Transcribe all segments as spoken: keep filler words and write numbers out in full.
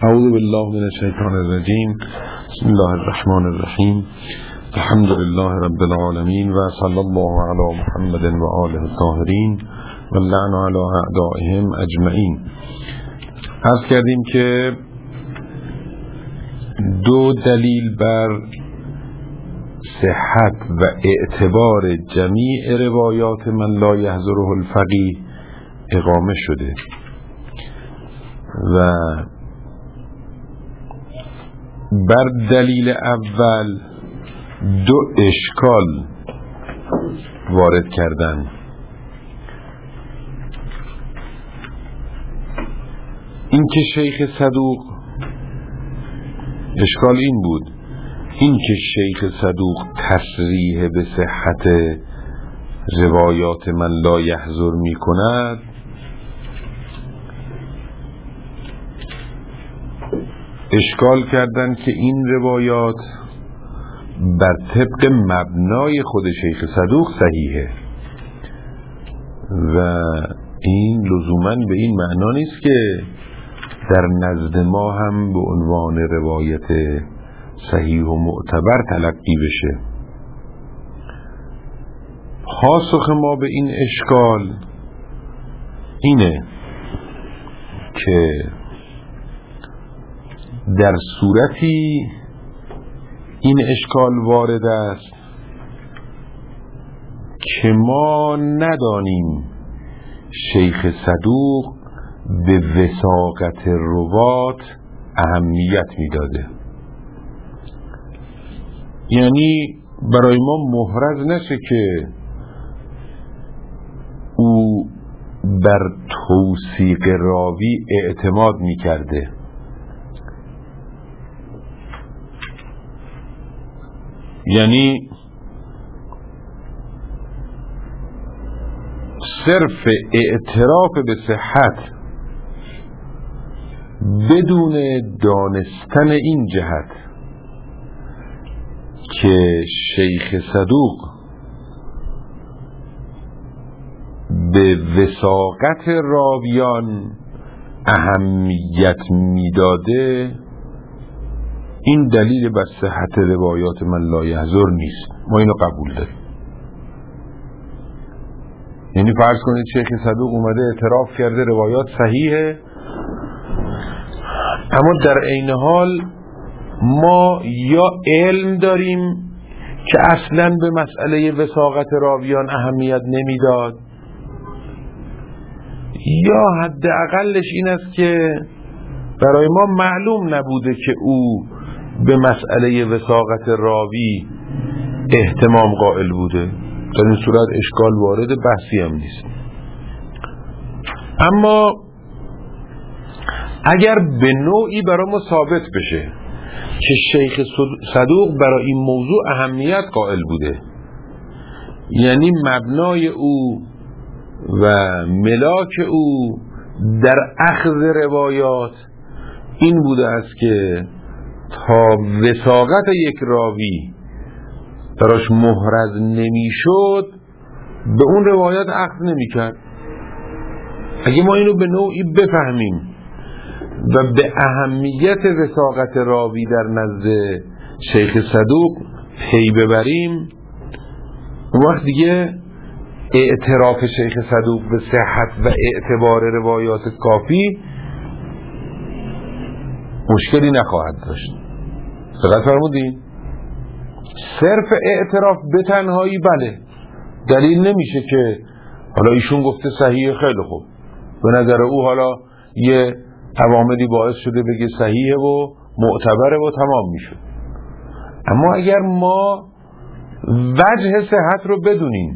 اعوذ بالله من الشیطان الرجیم. بسم الله الرحمن الرحیم. الحمد لله رب العالمین و صلی الله علی محمد و آله الطاهرین و اللعن علی اعدائهم اجمعین. عرض کردیم که دو دلیل بر صحت و اعتبار جمیع روایات من لا یحضره الفقیه اقامه شده و بر دلیل اول دو اشکال وارد کردن. این که شیخ صدوق، اشکال این بود، این که شیخ صدوق تصریح به صحت روایات من لا یحضر می کند، اشکال کردن که این روایات بر طبق مبنای خود شیخ صدوق صحیحه و این لزوماً به این معنا نیست که در نزد ما هم به عنوان روایت صحیح و معتبر تلقی بشه. پاسخ ما به این اشکال اینه که در صورتی این اشکال وارد است که ما ندانیم شیخ صدوق به وثاقت روات اهمیت میداده، یعنی برای ما محرز نشه که او بر توثیق راوی اعتماد میکرده، یعنی صرف اعتراف به صحت بدون دانستن این جهت که شیخ صدوق به وثاقت راویان اهمیت میداده، این دلیل بر صحت روایات من لا یحضر نیست. ما اینو قبول داریم. یعنی فرض کنید شیخ صدوق اومده اعتراف کرده روایات صحیحه، اما در عین حال ما یا علم داریم که اصلاً به مسئله وثاقت راویان اهمیت نمیداد، یا حداقلش این است که برای ما معلوم نبوده که او به مسئله وثاقت راوی اهتمام قائل بوده. در این صورت اشکال وارد، بحثی هم نیست. اما اگر به نوعی برای ما ثابت بشه که شیخ صدوق برای این موضوع اهمیت قائل بوده، یعنی مبنای او و ملاک او در اخذ روایات این بوده است که تا وثاقت یک راوی براش محرز نمیشد به اون روایت اخذ نمیکرد. اگه ما اینو به نوعی بفهمیم و به اهمیت وثاقت راوی در نزد شیخ صدوق پی ببریم، اون وقت دیگه اعتراف شیخ صدوق به صحت و اعتبار روایات کافی مشکلی نخواهد داشت. دقت فرمودین؟ صرف اعتراف به تنهایی بله دلیل نمیشه که حالا ایشون گفته صحیحه، خیلی خوب، به نظر او حالا یه عواملی باعث شده بگه صحیحه و معتبره و تمام میشه. اما اگر ما وجه صحت رو بدونیم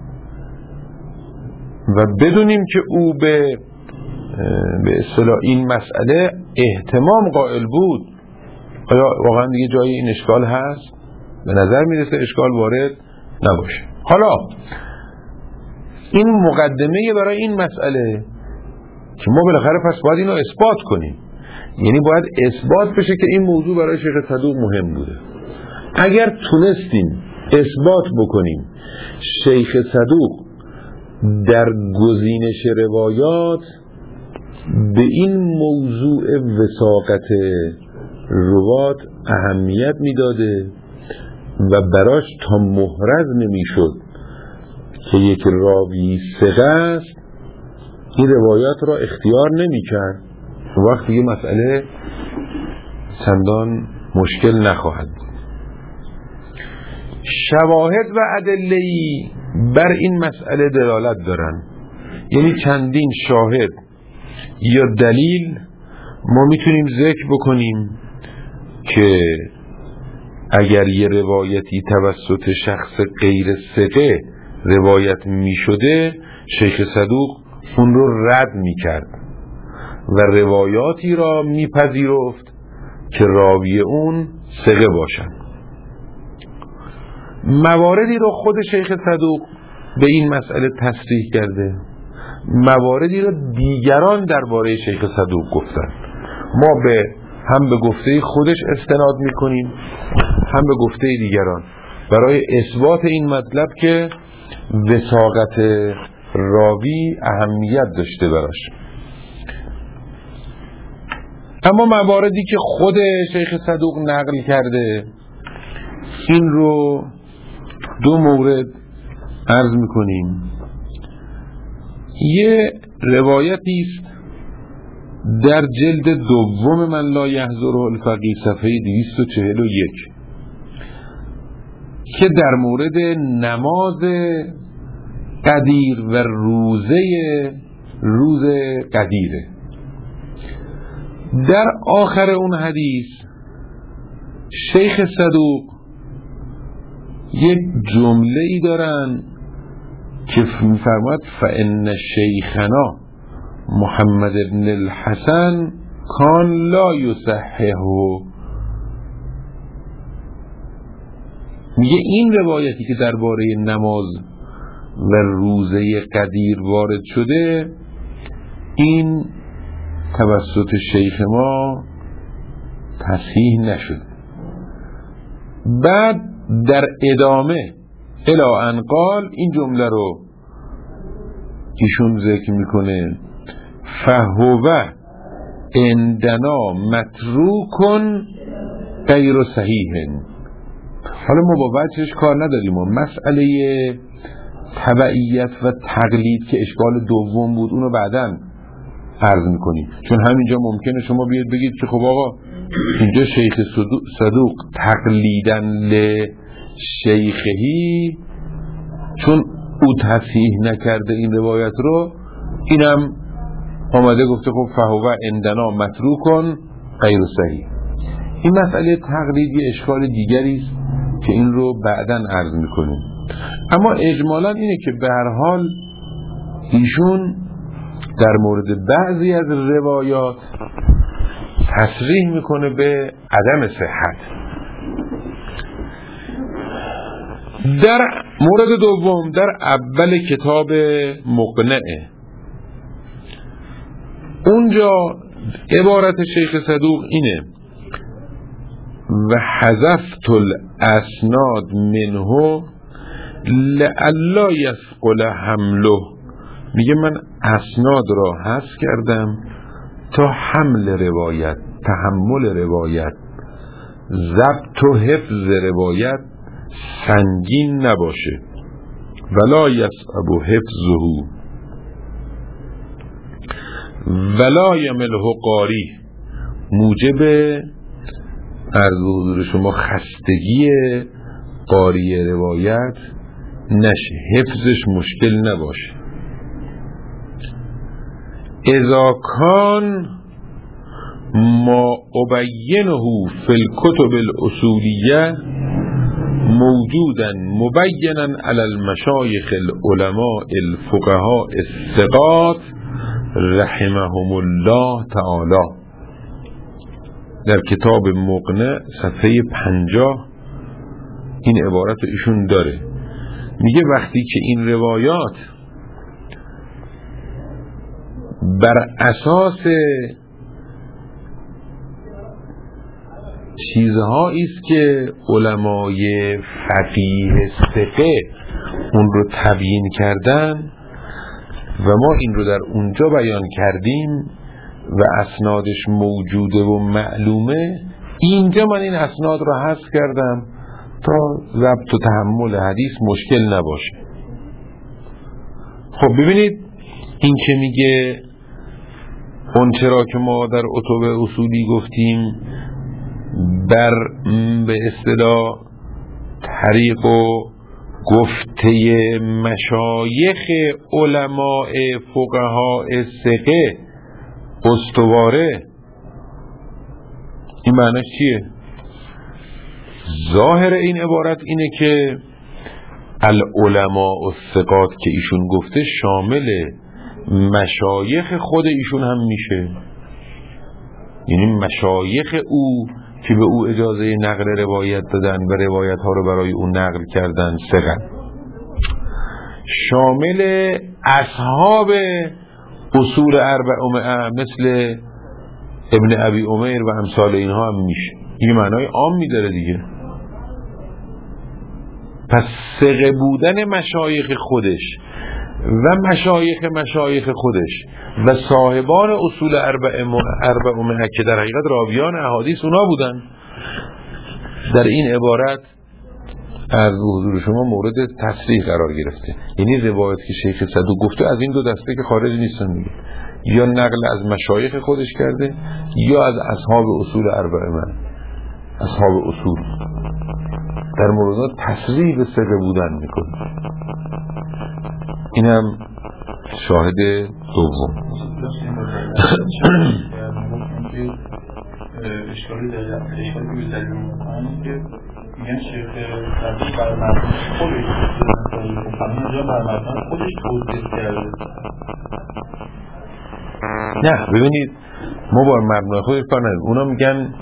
و بدونیم که او به به اصطلاح این مسئله اهتمام قائل بود، آیا واقعا دیگه جای این اشکال هست؟ به نظر میرسه اشکال وارد نباشه. حالا این مقدمه برای این مسئله که ما بالاخره پس باید اینو اثبات کنیم، یعنی باید اثبات بشه که این موضوع برای شیخ صدوق مهم بوده. اگر تونستیم اثبات بکنیم شیخ صدوق در گزینش روایات به این موضوع وثاقت روات اهمیت میداده و براش تا محرز نمیشد که یک راوی ثقه است این روایات را اختیار نمیکرد، وقتی یه مسئله چندان مشکل نخواهد. شواهد و ادله‌ای بر این مسئله دلالت دارن، یعنی چندین شاهد یا دلیل ما میتونیم ذکر بکنیم که اگر یه روایتی توسط شخص غیر ثقه روایت میشده، شیخ صدوق اون رو رد میکرد و روایاتی را میپذیرفت که راوی اون ثقه باشن. مواردی رو خود شیخ صدوق به این مسئله تصریح کرده، مواردی رو دیگران درباره شیخ صدوق گفتن. ما به هم به گفته خودش استناد میکنیم، هم به گفته دیگران برای اثبات این مطلب که وثاقت راوی اهمیت داشته براش. اما مواردی که خود شیخ صدوق نقل کرده، این رو دو مورد عرض میکنیم. یه روایتی است در جلد دوم من لا یحضره الفقیه صفحه دویست و چهل و یک که در مورد نماز قدیر و روزه روز قدیره. در آخر اون حدیث شیخ صدوق یک جمله ای دارن که میفرماد فإن شیخنا محمد بن الحسن کان لا یصححه. میگه این روایتی که درباره نماز و روزه قدیر وارد شده، این توسط شیخ ما تصحیح نشد. بعد در ادامه الی ان قال این جمله رو ایشون ذکر میکنه فهو عندنا متروکن غیر صحیح. حالا ما با وجهش کار نداریم و مسئله تبعیت و تقلید که اشکال دوم بود اونو بعداً عرض میکنیم، چون همینجا ممکنه شما بیاد بگید که خب آقا اینجا شیخ صدوق تقلیدن ل شیخهی چون او تصحیح نکرده این روایت رو، اینم آمده گفته خب فهو عندنا متروکن غیر صحیح. این مسئله تقلید یه اشکال دیگری است که این رو بعداً عرض میکنیم. اما اجمالاً اینه که به هر حال ایشون در مورد بعضی از روایات تصریح میکنه به عدم صحت. در مورد دوم در اول کتاب مقنعه، اونجا عبارت شیخ صدوق اینه و حذفت الاسناد منه لئلا یثقل حمله. میگه من اسناد را حذف کردم تا حمل روایت، تحمل روایت، ضبط و حفظ روایت سنگین نباشه. ولا یصعب حفظه ولا یمله قاری، موجب عرض حضور شما خستگی قاری روایت نشه، حفظش مشکل نباشه. اذا کان ما ابینه فی الکتب الاصولیه موجودا مبینا علی المشایخ العلماء الفقهاء الثقات رحمهم الله تعالی. در کتاب مقنع صفحه پنجاه این عبارت ایشون داره، میگه وقتی که این روایات بر اساس چیزهایی است که علمای فقیه ثقه اون رو تبیین کردن و ما این رو در اونجا بیان کردیم، و اسنادش موجوده و معلومه، اینجا من این اسناد رو حذف کردم تا ضبط و تحمل حدیث مشکل نباشه. خب ببینید این که میگه اون چرا که ما در اتوب اصولی گفتیم بر به اصطلاح طریق و گفته مشایخ علماء فقها ثقه استواره، این معنیش چیه؟ ظاهر این عبارت اینه که العلماء الثقات که ایشون گفته شامل مشایخ خود ایشون هم میشه، یعنی مشایخ او که به او اجازه نقل روایت دادن و روایت ها رو برای او نقل کردن ثقه، شامل اصحاب اصول اربعمائه مثل ابن ابی عمر و امثال اینها هم میشه. این معنای عام میداره دیگه. پس ثقه بودن مشایخ خودش و مشایخ مشایخ خودش و صاحبان اصول اربعمائه که در حقیقت راویان احادیث اونا بودن، در این عبارت از حضور شما مورد تصریح قرار گرفته. یعنی روایت که شیخ صدوق گفته از این دو دسته که خارج نیستن دیگه، یا نقل از مشایخ خودش کرده یا از اصحاب اصول اربعه، اصحاب اصول در مورد تصریح به ثقه بودن میکنه. این هم شاهد دوم. اشکالی داره، اشکالی که بیزدی میکنه که میگن شیخ صدوق بر مردم خودش همینجا بر مردم خودش توضیح کرده. نه ببینید ما بر مردم خودش کار نداریم، اونا میگن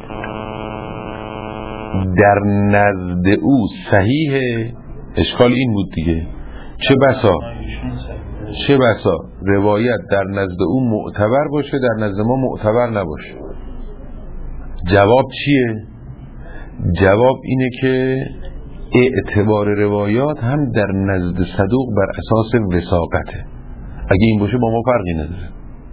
در نزد او صحیح. اشکال این بود دیگه، چه بسا چه بسا روایت در نزد او معتبر باشه در نزد ما معتبر نباشه. جواب چیه؟ جواب اینه که اعتبار روایات هم در نزد صدوق بر اساس وثاقته. اگه این باشه با ما فرقی نداره.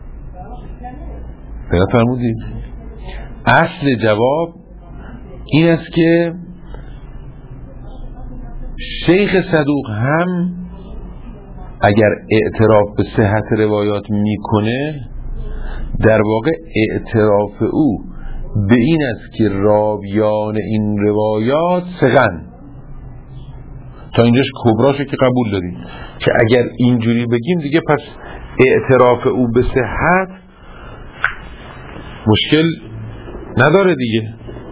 پیدا فرمودید؟ اصل جواب این است که شیخ صدوق هم اگر اعتراف به صحت روایات میکنه، در واقع اعتراف او به این است که راویان این روایات ثقن. تا اینجاش کبراشو که قبول داریم که اگر اینجوری بگیم دیگه پس اعتراف او به صحت مشکل نداره دیگه.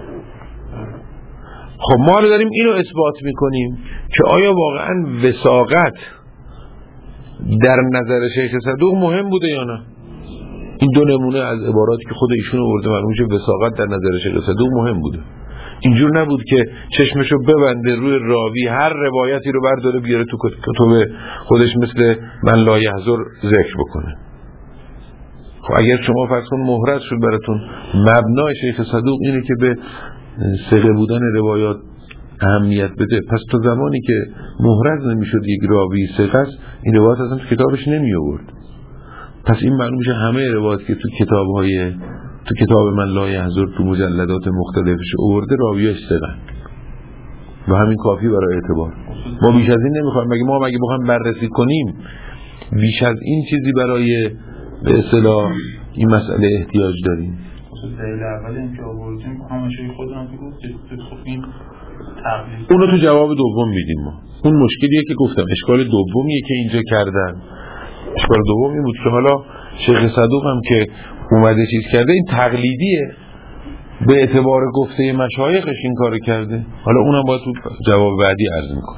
خب ما رو داریم اینو اثبات میکنیم که آیا واقعا وثاقت در نظر شیخ صدوق مهم بوده یا نه. این دو نمونه از عباراتی که خود ایشون آورده معلوم میشه وثاقت در نظر شیخ صدوق مهم بوده. اینجور نبود که چشمشو ببنده روی راوی هر روایتی رو برداره بیاره تو کتب خودش مثل من لا یحضر ذکر بکنه. خب اگر شما فرض کن محرز شد براتون مبنای شیخ صدوق اینه که به ثقه بودن روایات اهمیت بده، پس تا زمانی که محرز نمیشد یک راوی ثقه است این روایات اصلا تو کتابش نمی آورد. پس این معلوم میشه همه روایات که تو کتاب‌های تو کتاب من لا یحضر تو مجلدات مختلفش آورده راویاش ثقه و همین کافی برای اعتبار. ما بیش از این نمیخوایم. مگه ما مگه بخوایم بررسی کنیم بیش از این چیزی برای به اصطلاح این مسئله احتیاج داریم؟ دلیل اول این که آوردیم همشون خودمون که گفتید خب این تقلید اونو تو جواب دوم میدیم. ما اون مشکلیه که گفتم اشکال دومیه که اینجا کردن. اشکال دوم این بود که حالا شیخ صدوق هم که اومده چیز کرده این تقلیدیه، به اعتبار گفته مشایخش این کارو کرده. حالا اونم باید تو جواب بعدی عرض میکنه.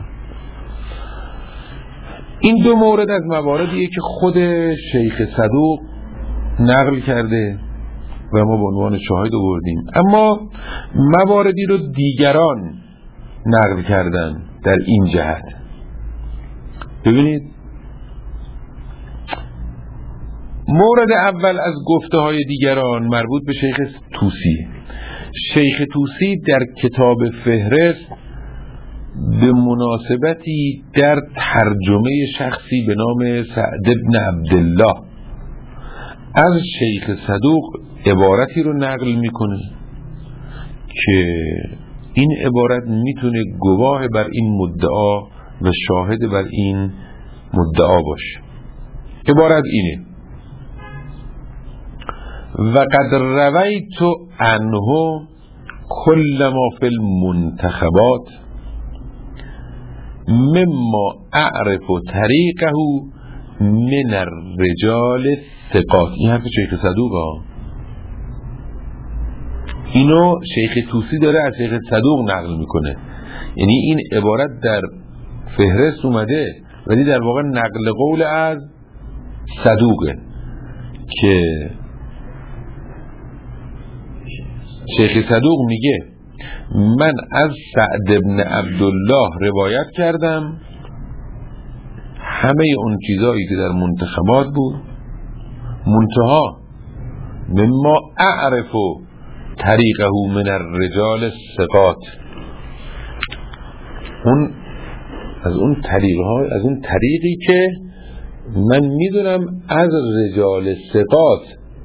این دو مورد از مواردیه که خود شیخ صدوق نقل کرده و ما به عنوان شاهد آوردیم، اما مواردی رو دیگران نقل کردن در این جهت. ببینید مورد اول از گفته های دیگران مربوط به شیخ طوسی. شیخ طوسی در کتاب فهرست به مناسبتی در ترجمه شخصی به نام سعد بن عبدالله از شیخ صدوق عبارتی رو نقل میکنه که این عبارت میتونه گواه بر این مدعا و شاهد بر این مدعا باشه. عبارت اینه: و قد رویت عنه کل ما فی المنتخبات مما اعرف طریقه من الرجال الثقات. این حرف شیخ صدوق ها، اینو شیخ طوسی داره از شیخ صدوق نقل میکنه. یعنی این عبارت در فهرست اومده ولی در واقع نقل قول از صدوقه که شیخ صدوق میگه من از سعد بن عبدالله روایت کردم همه اون چیزایی که در منتخبات بود، منتها مما اعرف طریقه من الرجال الثقات، اون از اون طریقها از اون طریقی که من میدونم از رجال ثقات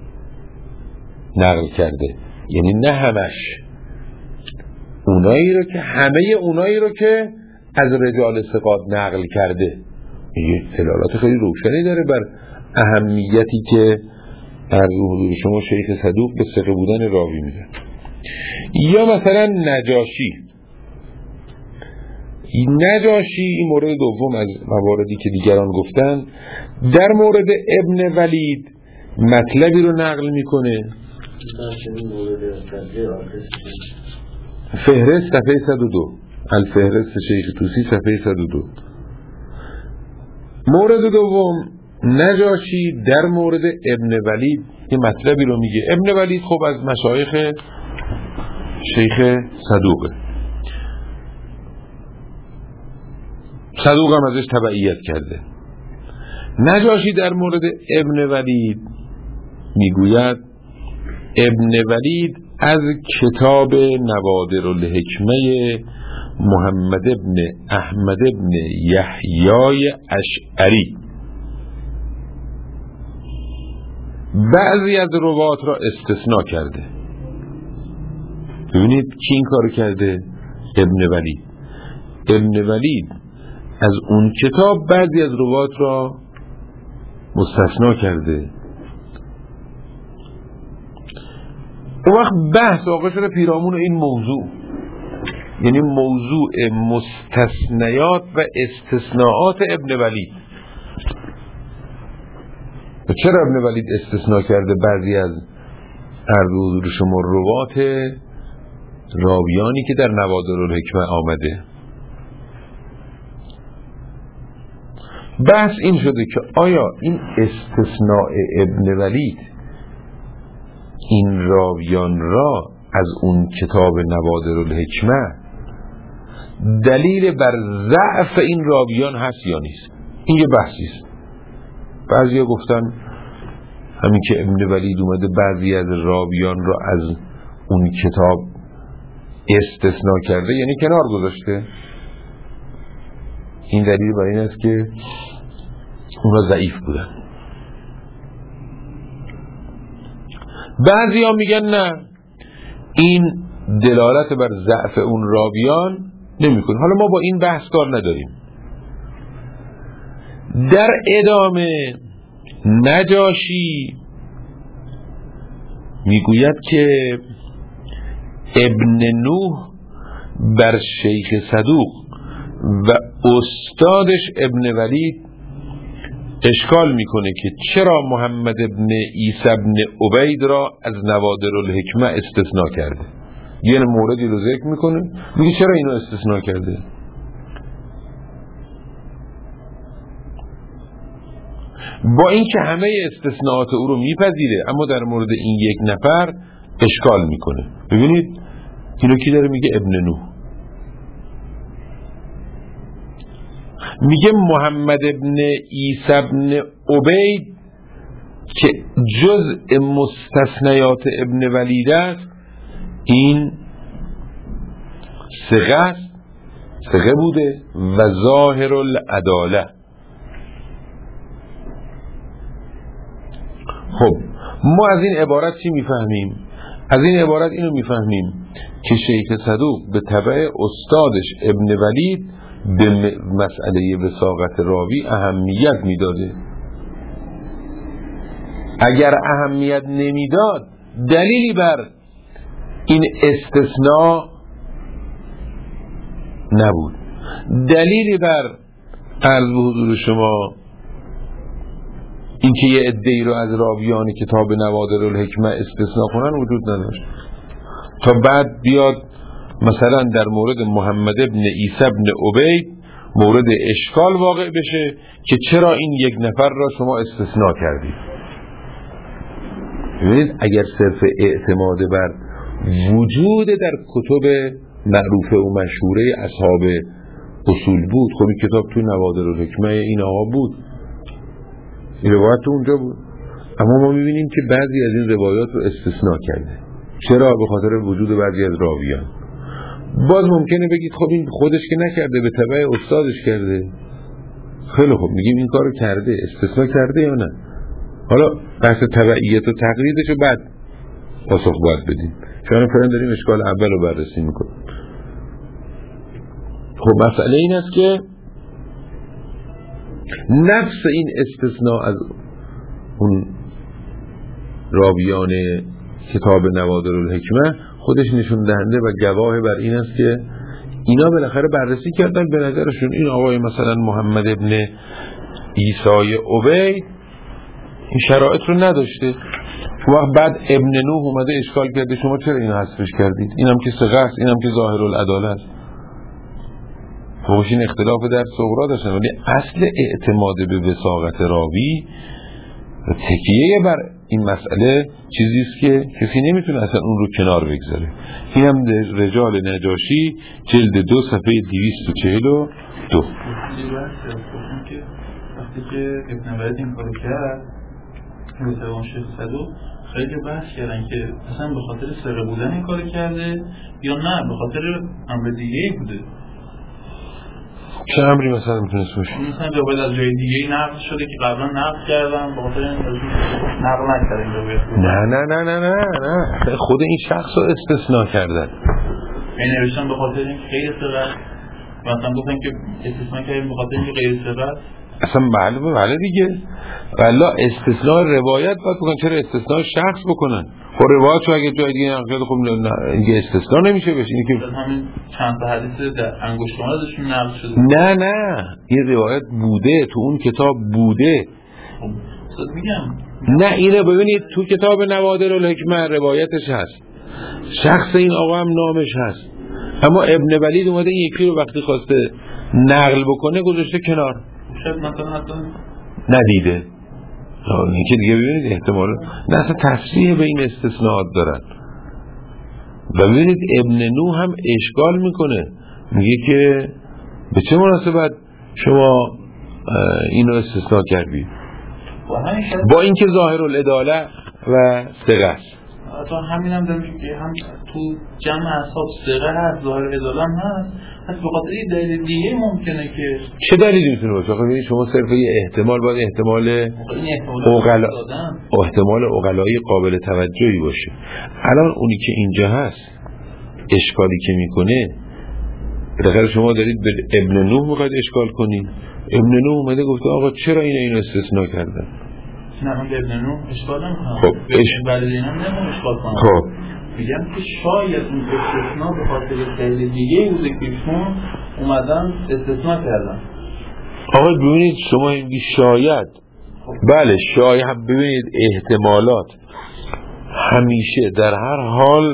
نقل کرده، یعنی نه همش، اونایی رو که همه اونایی رو که از رجال ثقات نقل کرده. یه دلالات خیلی روشنی داره بر اهمیتی که در حضور شما شیخ صدوق به ثقه بودن راوی میده. یا مثلا نجاشی نجاشی این مورد دوم از مواردی که دیگران گفتن. در مورد ابن ولید مطلبی رو نقل میکنه، فهرست صفحه صد و دو، الفهرست شیخ طوسی صفحه صد و دو. مورد دوم نجاشی در مورد ابن ولید یه مطلبی رو میگه. ابن ولید خب از مشایخ شیخ صدوقه، صدوق هم ازش تبعیت کرده. نجاشی در مورد ابن ولید میگوید ابن ولید از کتاب نوادر الحکمه محمد ابن احمد ابن یحیای اشعری بعضی از روات را استثناء کرده. ببینید کی این کار کرده؟ ابن ولید. ابن ولید از اون کتاب بعضی از روات را مستثنا کرده. اون وقت بحث واقع شده پیرامون این موضوع، یعنی موضوع مستثنیات و استثناءات ابن ولید. چرا ابن ولید استثناء کرده بعضی از عرض حضور شما روات راویانی که در نوادر الحکمه آمده؟ بحث این شده که آیا این استثناء ابن ولید این راویان را از اون کتاب نوادر الحکمه دلیل بر ضعف این راویان هست یا نیست؟ این یه بحثی است. بعضیا گفتن همین که ابن ولید اومده بعضی از راویان را از اون کتاب استثناء کرده یعنی کنار گذاشته، این دلیل بر این است که اونها ضعیف بودن. بعضی ها میگن نه، این دلالت بر ضعف اون راویان نمیکنه. حالا ما با این بحث کار نداریم. در ادامه نجاشی میگوید که ابن نوح بر شیخ صدوق و استادش ابن ولید اشکال میکنه که چرا محمد ابن عیسی ابن عبید را از نوادر الحکمه استثناء کرده. یه موردی رو ذکر میکنه، میگه چرا اینو استثناء کرده. با اینکه همه استثناءات او رو میپذیره اما در مورد این یک نفر اشکال میکنه. ببینید اینو کی داره میگه؟ ابن نوح. میگه محمد ابن عیسی ابن عبید که جزء مستثنیات ابن ولید است، این ثقه است، ثقه بوده و ظاهر العداله. خب ما از این عبارت چی میفهمیم؟ از این عبارت اینو میفهمیم که شیخ صدوق به تبع استادش ابن ولید به مسئله وثاقت راوی اهمیت میداده. اگر اهمیت نمیداد دلیلی بر این استثناء نبود، دلیلی بر عرض به حضور شما اینکه یه عده‌ای رو از راویان کتاب نوادر الحکمه استثناء کنن وجود نداشت. تا بعد بیاد مثلا در مورد محمد ابن عیسی ابن عبید مورد اشکال واقع بشه که چرا این یک نفر را شما استثناء کردید. ببینید اگر صرف اعتماد بر وجود در کتب معروفه و مشهوره اصحاب اصول بود، خب این کتاب تو نوادر الحکمه این آقا بود، این روایت تو اونجا بود، اما ما میبینیم که بعضی از این روایات رو استثناء کرده. چرا؟ به خاطر وجود بعضی از راویان. باز ممکنه بگید خب این خودش که نکرده، به تبع استادش کرده. خیلی خب میگیم این کارو کرده، استثناء کرده یا نه؟ حالا بحث تبعیت و تقلیدش رو بعد پاسخ باید بدیم. چون فعلا داریم اشکال اول رو بررسی میکنیم. خب مسئله این است که نفس این استثناء از اون راویان کتاب نوادر الحکمه خودش نشون دهنده و گواه بر این است که اینا بالاخره بررسی کردن، به نظرشون این آقای مثلا محمد ابن عیسی عبید این شرایط رو نداشته. وقت بعد ابن نوح اومده اشکال کرده شما چرا اینو حذفش کردید، اینم که ثقه است، اینم که ظاهر العداله است. خوشین اختلاف در صغرا داشتن، ولی اصل اعتماد به وثاقت راوی و تکیه بر این مسئله چیزی است که کسی نمیتونه اصلا اون رو کنار بگذاره. این هم رجال نجاشی جلد دو صفحه دویست و چهل و دو. وقتی که ابن ولید این کارو کرد روزوان شیخ صدوق خیلی بحث کردن که اصلا به خاطر سره بودن این کارو کرده یا نه به خاطر امر دیگه بوده. چه امری مثلا میتونست باشه؟ مثلا روایت از جای دیگه نقل شده که قبلا نقل کردن به خاطر نقل نکردن روایت. نه نه نه نه نه نه خود این شخص رو استثناء کردن. این نوشتن به خاطر این غیر ثقه، مثلا گفتن که استثناء کردن به خاطر این غیر ثقه. اصلا معلومه بله دیگه. والا استثناء روایت باید بکنن، چرا استثناء شخص بکنن؟ خب روایت رو اگه جای دیگه نقل خب اینکه استثناء نمیشه بشه. اینی که همین چند تا حدیث در انگشت شمارشون نقل شده. نه نه این روایت بوده تو اون کتاب بوده. خب میگم نه اینو ببینید تو کتاب نوادر الحکمه روایتش هست، شخص این آقا هم نامش هست، اما ابن ولید اومده این یکی رو وقتی خواسته نقل بکنه گذاشته کنار، شاید مثلا مثلا ندیده. این که دیگه ببینید احتمال نه اصلا تصریح به این استثناءات دارن. و ببینید ابن نوح هم اشکال میکنه، میگه که به چه مناسبت شما اینو استثناء کردید با اینکه ظاهر العداله و ثقه است. تو همین هم دارم که هم تو جمع اصحاب ثقه هست، ظاهر العداله هم هست، پس به خاطر این دلیل دیگه ممکنه که چه دلیلی میتونه باشه؟ آخه ببینید شما صرف یه احتمال باید احتمال اوغلا احتمال اوغلایی قابل توجهی باشه. الان اونی که اینجا هست اشکالی که میکنه بالاخره شما دارید به ابن نوح میخواید اشکال کنید. ابن نوح اومده گفته آقا چرا این اینو استثناء کردن؟ نه من به ابن نوح اشکال نمیکنم. خب اش... ولی اینم نمیخوام اشکال کنم. خب میگم که شاید این استثناء به خاطر خیلی دیگه بوده که چون اومدن استثناء کردن. آقا ببینید شما میگی شاید. بله شاید هم ببینید احتمالات همیشه در هر حال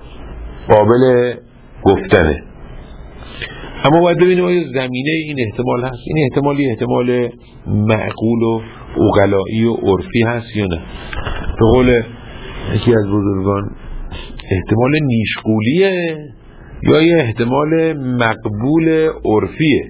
قابل گفتنه، اما باید ببینیم آیا زمینه این احتمال هست. این احتمالی احتمال معقول و عقلایی و عرفی هست یا نه؟ به قول یکی از بزرگان احتمال نیشغولیه یا یه احتمال مقبول عرفیه؟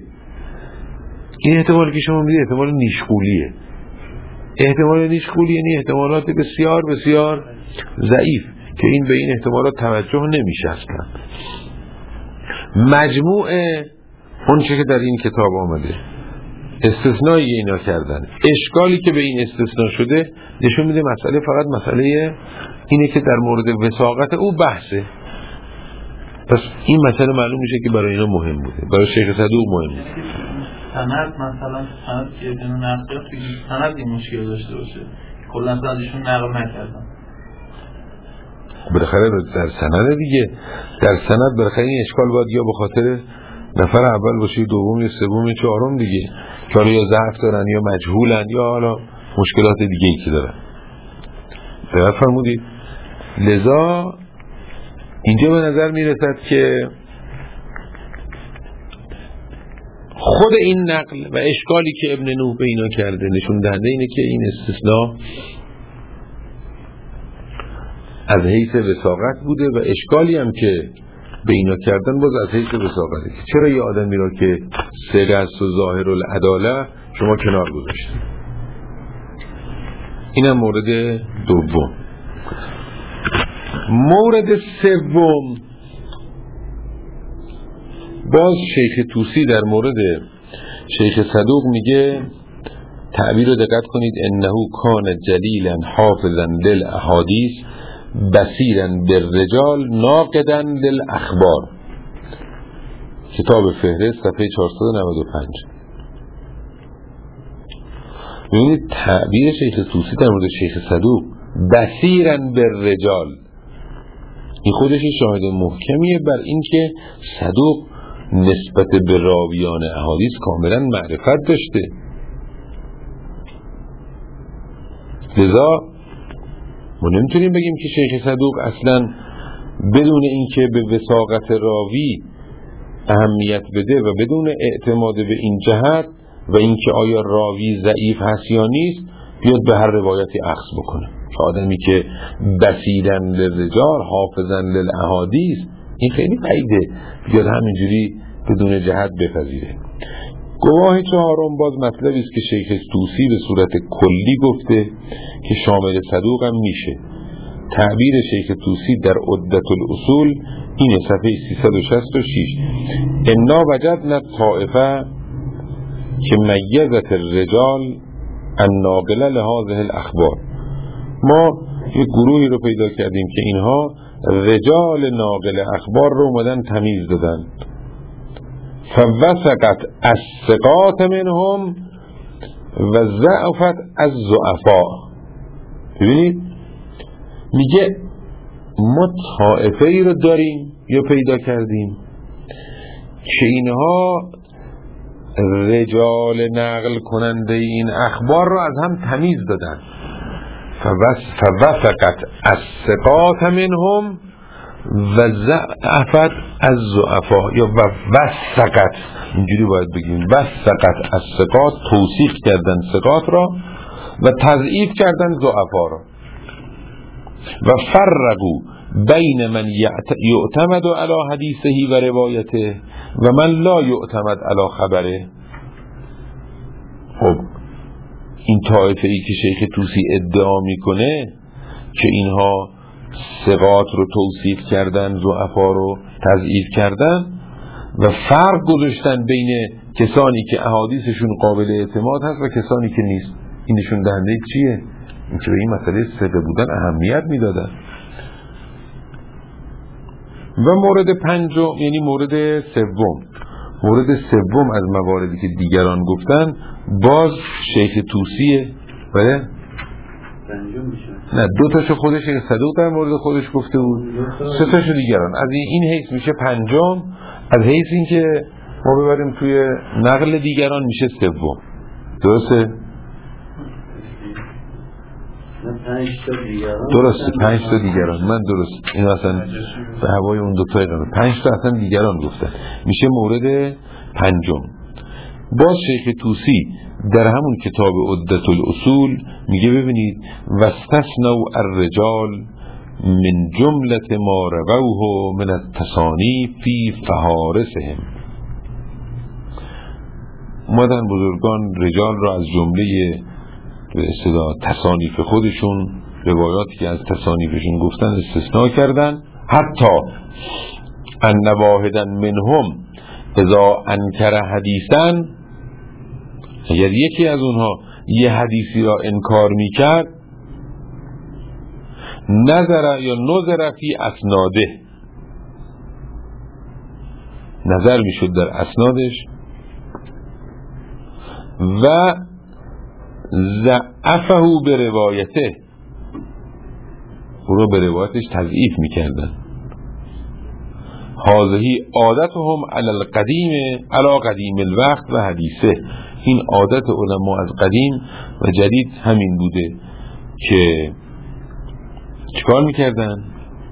این احتمالی که شما میگید احتمال نیشغولیه. احتمال نیشغولی یعنی احتمالات بسیار بسیار ضعیف که این به این احتمالات توجه نمیشه اصلا. مجموع اون چه که در این کتاب آمده استثنایی اینا کردن. اشکالی که به این استثناء شده نشون میده مسئله فقط مسئله اینه که در مورد وثاقت او بحثه. پس این مسئله معلوم میشه که برای اینا مهم بوده، برای شیخ صدوق مهم بوده. سند مثلا سند که اینو نقل کرد توی سند این مشکل داشته باشه کلا اصلا ازشون نقل نکردن. بالاخره در سند دیگه، در سند بالاخره این اشکال باید یا به خاطر نفر اول باشه، دوم یا سوم یا چهارم دیگه، که حالا یا ضعف دارن یا مجهولن یا حالا مشکلات دیگه ای که دارن. دقیق فرمودید. لذا اینجا به نظر میرسد که خود این نقل و اشکالی که ابن نوح به اینا کرده نشون دهنده اینه که این استثناء از حیث وثاقت بوده و اشکالی هم که به اینا کردن باز از حیث وثاقته که چرا یه آدمی را که صدق است و ظاهر العداله شما کنار گذاشتید. اینم مورد دوم. مورد سوم باز شیخ طوسی در مورد شیخ صدوق میگه، تعبیر رو دقت کنید، انه کان جلیلا حافظا للاحادیث بصیرا بالرجال ناقدا للاخبار. کتاب فهرست صفحه چهارصد و نود و پنج. ببینید تعبیر شیخ طوسی در مورد شیخ صدوق بصیرا بالرجال، این خودش شاهد محکمیه بر این که صدوق نسبت به راویان احادیث کاملا معرفت داشته. لذا ما نمیتونیم بگیم که شیخ صدوق اصلا بدون اینکه به وثاقت راوی اهمیت بده و بدون اعتماد به این جهت و اینکه آیا راوی ضعیف هست یا نیست بیاد به هر روایتی اخذ بکنه. آدمی که بصیرا للرجال حافظا للاحادیث، این خیلی بعیده بیاد همینجوری بدون جهت بپذیره. گواه چهارم باز مطلبی است که شیخ طوسی به صورت کلی گفته که شامل صدوق هم میشه. تعبیر شیخ طوسی در عدة الاصول اینه، صفحه سیصد و شصت و شش، انا وجدنا طائفه که میزت الرجال الناقله لهذه الاخبار. ما یک گروهی رو پیدا کردیم که اینها رجال ناقل اخبار رو اومدن تمیز دادن. فوثقت الثقات منهم و ضعفت الضعفاء. ببینید میگه ما طائفه ای رو داریم یا پیدا کردیم که اینها رجال نقل کننده این اخبار رو از هم تمیز دادن. فوثقت الثقات منهم و ضعفت الضعفاء، یا وثقت، اینجوری باید بگیم، وثقت الثقات، توثیق کردن ثقات را و تضعیف کردن ضعفا را. و فرقوا بین من یعتمد علی حدیثه و روایته و من لا یعتمد علی خبره. خب این طایفه ای که شیخ طوسی ادعا میکنه که اینها ثقات رو توصیف کردن، ضعفا رو تضعیف کردن و فرق گذاشتن بین کسانی که احادیثشون قابل اعتماد هست و کسانی که نیست. این نشون دهنده چیه؟ این که به این مسئله ثقه بودن اهمیت میدادن. و مورد پنجم، یعنی مورد سوم، مورد سوم از مواردی که دیگران گفتن باز شیخ طوسیه. بله؟ پنجم میشه. نه، دو تاشو خودش شیخ صدوق در مورد خودش گفته بود، سه تاشو دیگران. از این حیث میشه پنجم، از حیث این که ما ببریم توی نقل دیگران میشه سوم. درسته؟ درسته، پنج تا دیگران. من درست این اصلا به هوای اون دو تای قرار پنج تا اصلا دیگران گفتن، میشه مورد پنجم. باز شیخ طوسی در همون کتاب عدة الاصول میگه ببینید واستثنوا الرجال من جملة ما رووه من التصانیف فی فهارسهم. اومدن بزرگان رجال را از جمله به اصطلاح تصانیف خودشون، روایاتی که از تصانیفشون گفتن، استثناء کردن. حتی ان واحدا منهم اذا انکر حدیثا اگر یکی از اونها یه حدیثی را انکار میکرد نظر یا نظر فی اسناده، نظر میشد در اسنادش و ضعفه به روایته، او را به روایتش تضعیف میکردن. هذه عادتهم علی القدیم علی قدیم الوقت و حدیثه، این عادت علما از قدیم و جدید همین بوده که چیکار میکردن؟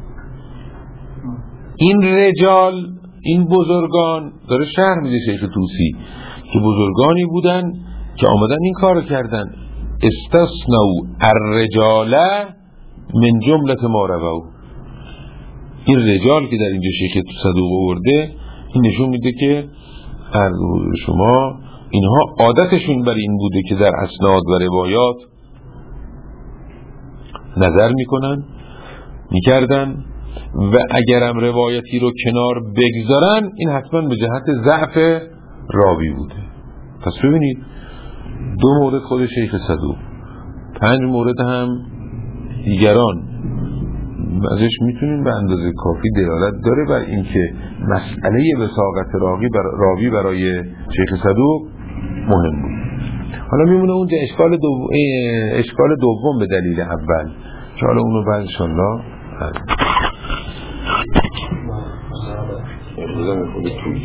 این رجال، این بزرگان، داره شرح میده شیخ طوسی که بزرگانی بودن که آمدن این کار کردن. استثنوا الرجال من جملت ما رووا. این رجال که در اینجا شیخ صدوق آورده این نشون میده که شما اینها عادتشون بر این بوده که در اسناد و روایات نظر میکنن میکردن و اگرم روایتی رو کنار بگذارن این حتما به جهت ضعف راوی بوده. پس ببینید دو مورد خود شیخ صدوق، پنج مورد هم دیگران، ازش میتونیم به اندازه کافی دلالت داره بر این که مسئله وثاقت راوی, بر راوی برای شیخ صدوق مهم بود. حالا میمونه اونجا اشکال دوم، اشکال دوم به دلیل اول که حالا اونو بعد انشالله